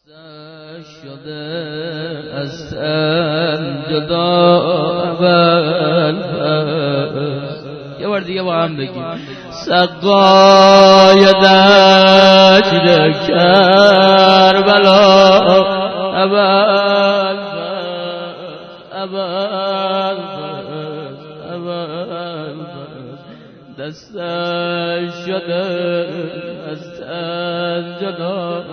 شده از تن جدا اول یه بار دیگه با هم بگیم سقای دشت کربلا اول دستش شده از تن جدا.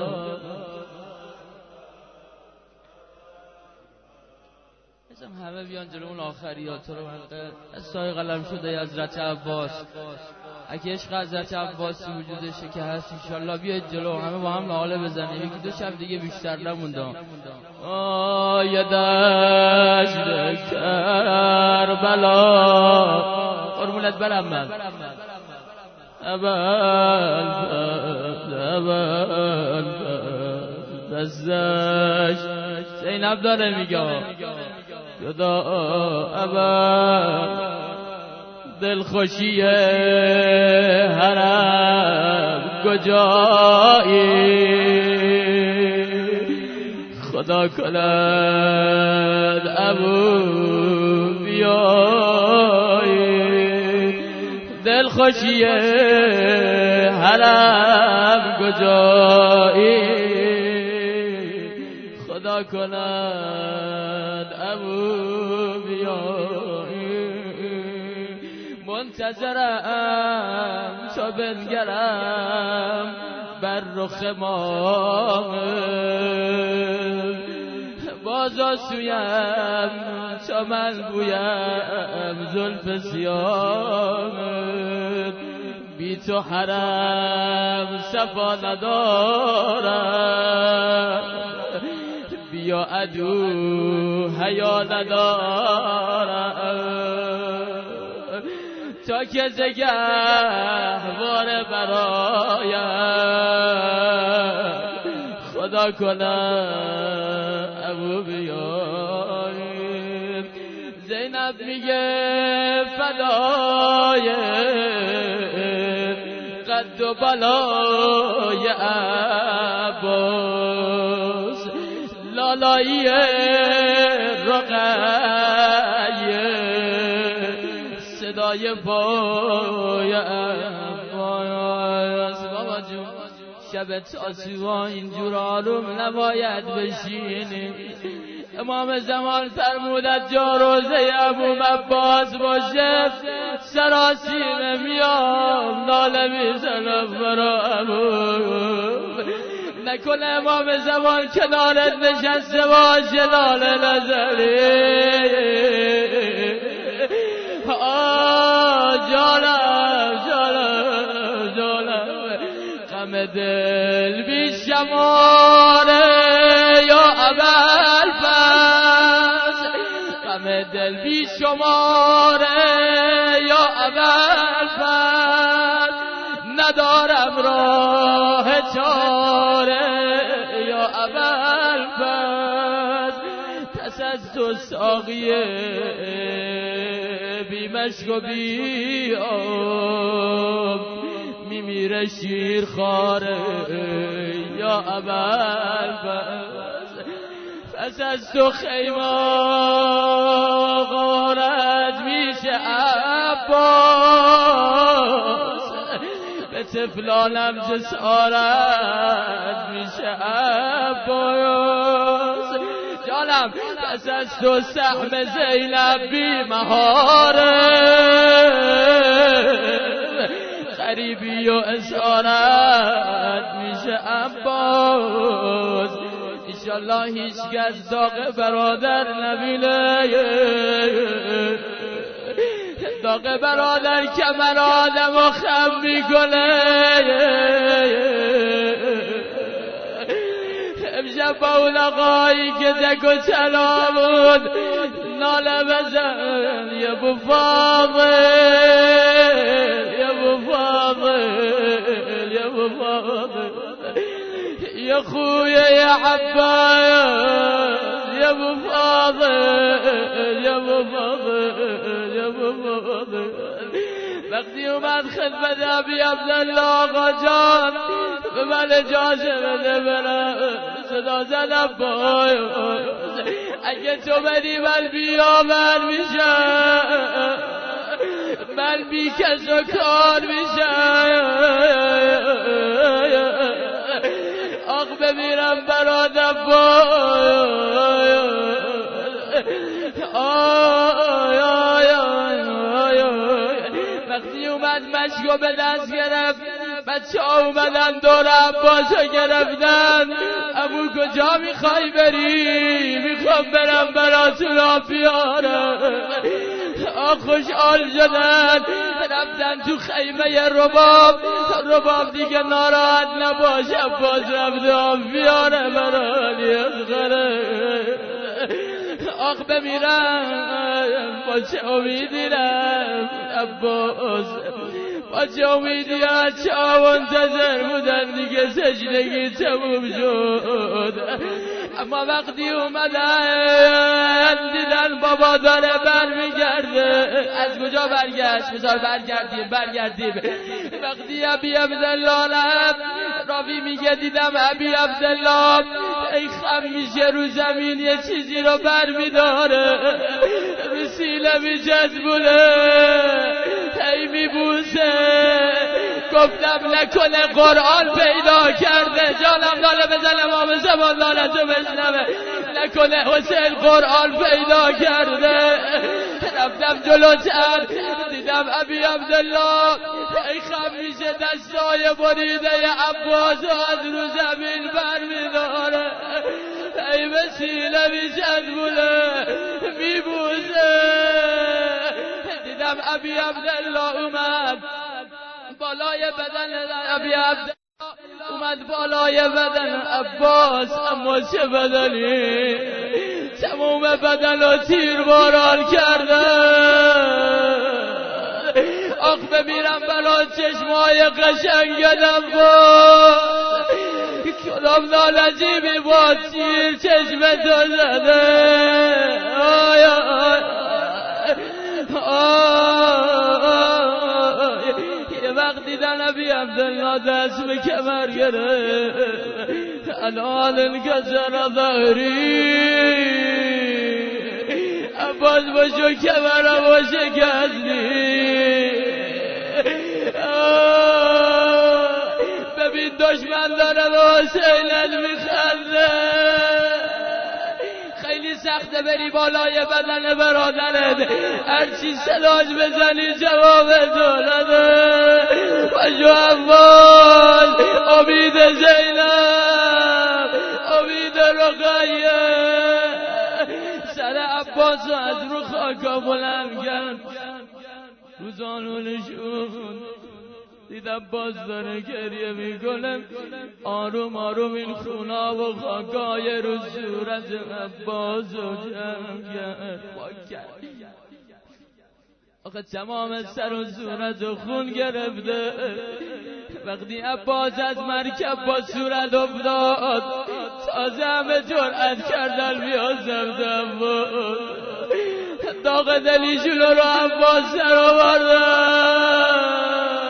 همه بیان جلو اون آخریات رو از سایه قلم شده حضرت عباس. اگه عشق حضرت عباسی وجودشه که هست انشالله بیاید جلو همه با هم ناله بزنیم. یکی دو شب دیگه بیشتر نمونده. آیه دشت کربلا قربونت برم من اول دستش زینب داره میگه جدا اول دلخوشی حرم کجایی خدا کند ابو بیایی دلخوشی حرم کجایی خدا کند ابو بیایی منتظرم تا بنگرم بر رخ ماه باز آسویم تا من بویم زلف سیاه بی تو حرم صفا ندارم بیا عدو حیا ندارم تا که زگهوار برایم خدا کنم ابو بیایی. زینب میگه فدای قد و بلای عباس لالایی رقیه صدای پای عباس. بابا جون شب تاسوعا اینجور آروم نباید بشینی. امام زمان فرمودد جا روزه ابو عباس باشه سراسیمه میام ناله میزنم برا ابو. نکنه امام زمان کنارت نشسته باشه ناله نزنی. جانم غم دل بی شماره یا ابوالفضل غم دل بی شماره یا ابوالفضل ندارم راه چاره یا ابوالفضل پس از تو ساقیه بی مشک و بی آب میمیره شیر خاره یا ابوالفضل پس از تو خیمه غارت میشه عباس به طفلانم جسارت میشه عباس. جانم پس از تو سهم زینب بی مهاره غریبی و اسارت میشه عباس. انشالله هیچ کس داغ برادر نبینه داغ برادر کمر آدم و خم میکنه. امشب با اون آقایی که دک و چلا بود ناله بزن یه بو فاضل یه بو فاضل یه بو فاضل یه خویه یه عباس یه بو فاضل یه بو فاضل یه بو فاضل وقتی اومد خدمت ابی عبدالله آقا جان به من اجازه بده برم صدا زد عباس اگه تو بدی من بیامن میشم من بی کس و کار میشم آق بمیرم برات عباس وقتی اومد مشکو به دست گرفت بچه ها اومدن دور عباسو گرفتن عمو کجا میخوای بری؟ میخوام برم براتون آفیاره. خوشحال شدن رفتن تو خیمه رباب دیگه ناراحت نباش عباس رفت آفیاره برانی اصغره آخ بمیرم با چه امیدی رفت عباس با چه امیدی بچه ها منتظر بودن دیگه سجدگی تموم شد. اما وقتی اومدن دیدن بابا داره برمیگرده. از کجا برگشت؟ بذار برگردیم. وقتی ابی عبدالله رفت راوی میگه دیدم ابی عبدالله ای خم میشه رو زمین یه چیزی رو برمیداره رو سیله میچسبونه ای میبوسه. گفتم نکنه قرآن پیدا کرده. جانم لاله بزن امام زمان لاله تو بشنوه. نکنه حسین قرآن پیدا کرده. رفتم جلوتر دیدم ابی عبدالله ای خم میشه دستای بریده عباس از رو زمین برمیداره ای وسیله میچسبونه میبوسه. دیدم ابی عبدالله اومد بالای بدن ابی عبدالله اومد بالای بدن عباس. اما چه بدنی تمام بدن رو تیر باران کرده. آخ بمیرم بلا چشمای قشنگدم با کلام نالجیبی با تیر چشم تو زده. آی آی یه وقت دیدن ابی عبدالله دست به کمر گرفت. الان انکسر ظهری عباس باشو کمرم و شکستی. ببین دشمن داره به حسینت میخنده. خیلی سخته بری بالای بدن برادرت هرچی صداش بزنی جواب تو نده. باشو عباس امید زینب امید رقیه. سر عباس از رو خاکا بلند کرد رو زانونشون دیدم باز داره گریه میکنه. آروم آروم این خونا و خاکای رو صورت عباس رو جمع کرد. آخه تمام سر و صورت و خون گرفته. وقتی عباس از مرکب با صورت افتاد تازه همه جرأت کردن بیازم داغ دلیشون رو عباس سر آوردن.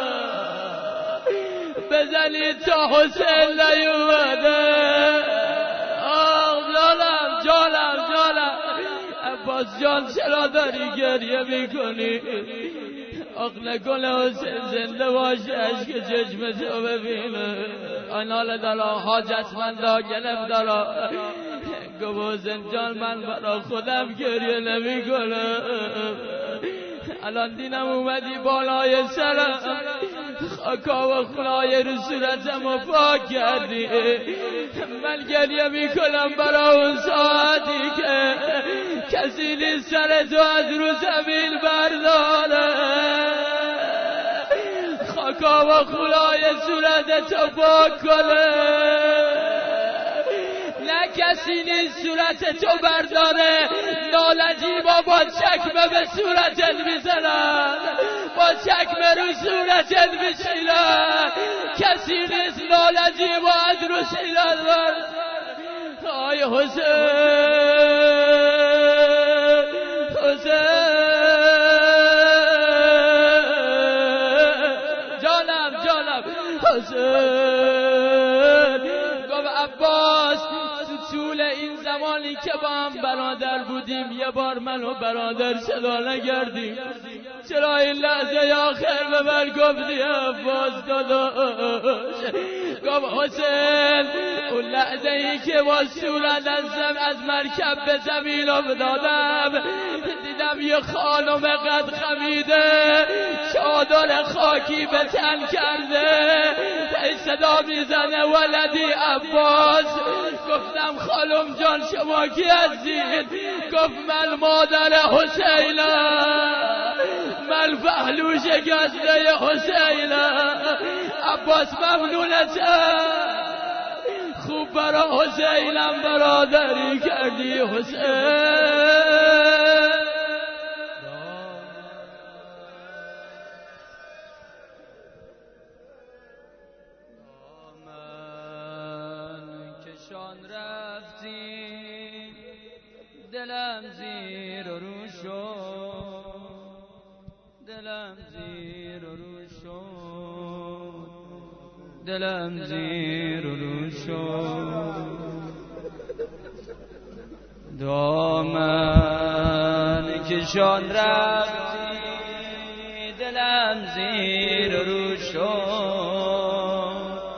بزنی تا حسین نیومده. جانم عباس جان چرا داری گریه میکنی؟ آخ نکنه حسین زنده باشه عشق چشم تو ببینه. آنال دارا حاجتمندا گلم دارا گو حسین جان من برا خودم گریه نمی کنم. الان دینم اومدی بالای سرم خاکا و خلای رو صورتم و پاک کردی. من گریه میکنم برا اون ساعتی که کسی نیست سر تو از رو زمین برداره. خاکا و خلای صورت تو پاک کنه. نه کسی نیست صورت تو برداره. نالجیبا با چکمه به صورتت میزنن با چکمه رو صورتت میشیلن. کسی نیست نالجیبا از رو سیلن برداره. آی برادر بودیم، یه بار منو برادر صدا نکردیم. چرا این لحظه آخر به من گفتی عباس داداش؟ گفت حسین اون لحظه ای که با صورت از مرکب به زمین افتادم دیدم یه خانم قد خمیده چادر خاکی به تن کرده صدا میزنه ولدی عباس. گفتم خانم جان شما کی هستید؟ گفت من مادر حسینم، من پهلو شکسته حسینم. عباس ممنونتم، خوب برا حسینم برادری کردی حسین. دلم زیر و رو شد، دلم زیر و رو شد، دلم زیر و رو شد. دامن کشان رفتی دلم زیر و رو شد.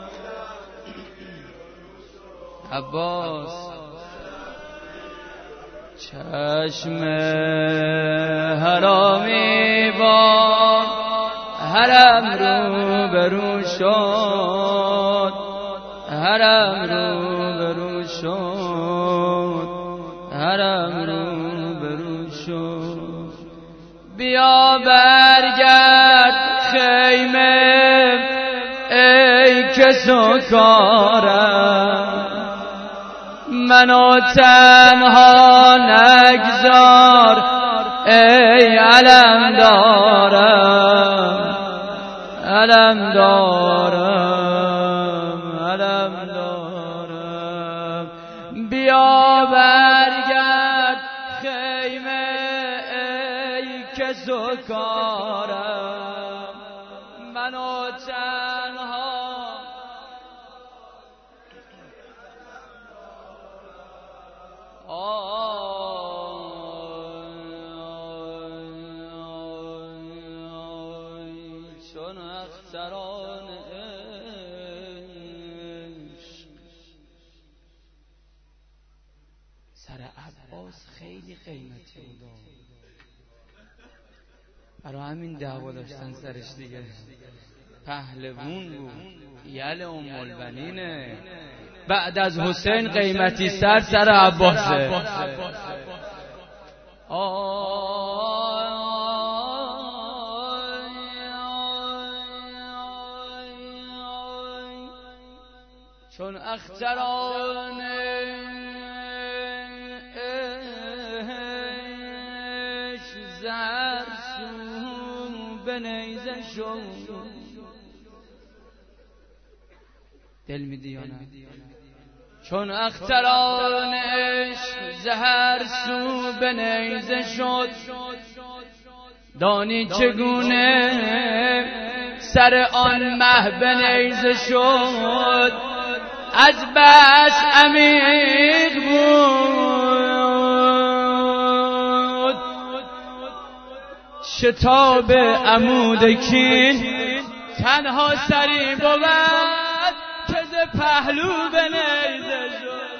عباس چشم حرامی با حرم رو برو شد، حرم رو برو شد، حرم رو برو شد. بیا برگرد خیمه ای کس و کارم، منو تنها نگذار ای علم دارم، علم دارم، علم دارم. بیا برگرد خیمه ای کس و کارم، منو تنها چون اختران عشق. سر عباس خیلی قیمتی بود، برای همین دعوا داشتن سرش دیگه. پهلوون بود، یل ام البنینه. بعد از حسین قیمتی سر عباسه. چون اختران عشق زهر سو به نیزه شد. دل میدی یا نه؟ چون اختران عشق زهر سو به نیزه شد، دانی چگونه سر آن مه به نیزه شد. از بس عمیق بود شتاب عمود کین، تنها سری بود که ز پهلو به نیزه شد.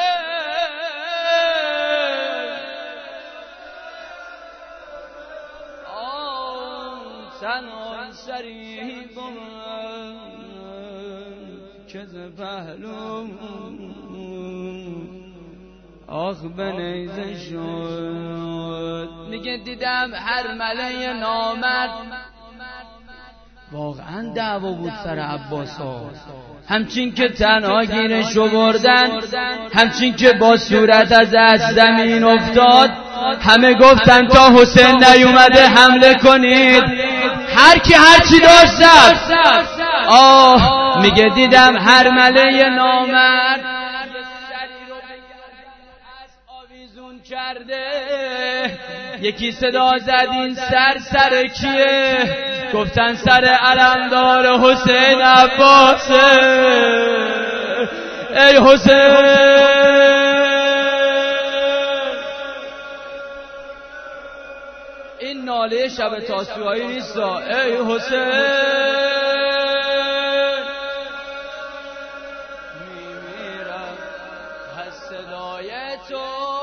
تنها سری بود که ز پهلو آخ به نیزه شد. میگه دیدم هر مله نامرد، واقعا دعوا بود سر عباس ها. همچین که تنها گیرشو بردن، همچین که با صورت از زمین افتاد، همه گفتن تا حسین نیومده حمله کنید. هر کی هرچی داشت زد. میگه دیدم هر مله نامرد آویزون کرده. یکی صدا زد این سر کیه؟ گفتن سر علمدار حسین عباسه. ای حسین این ناله شب تاسوعایی نیست. ای حسین میمیرم از صدای تو.